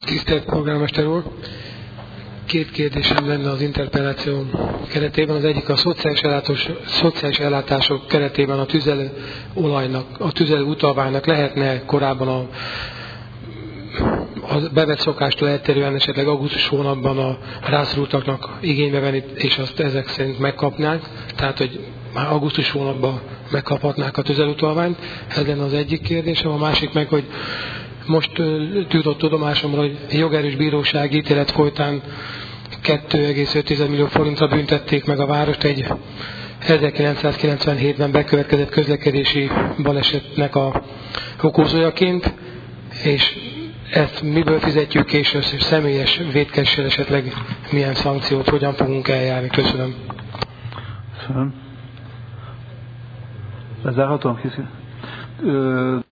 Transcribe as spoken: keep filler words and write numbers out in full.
Tisztelt polgármester úr! Két kérdésem lenne az interpelláció keretében. Az egyik a szociális, ellátós, szociális ellátások keretében a tüzelőolajnak, a tüzelőutalványnak lehetne korábban a, a bevett szokástól eltérően esetleg augusztus hónapban a rászorultaknak igénybe venni, és azt ezek szerint megkapnánk, tehát hogy már augusztus hónapban megkaphatnák a tüzelőutalványt. Ez lenne az egyik kérdésem. A másik meg, hogy most jutott tudomásomra, hogy jogerős bírósági ítélet folytán két egész öt millió forintra büntették meg a várost egy ezerkilencszázkilencvenhétben bekövetkezett közlekedési balesetnek a okozójaként, és ezt miből fizetjük, és az személyes vétkezéssel esetleg milyen szankciót, hogyan fogunk eljárni. Köszönöm. Köszönöm. Lezárhatom?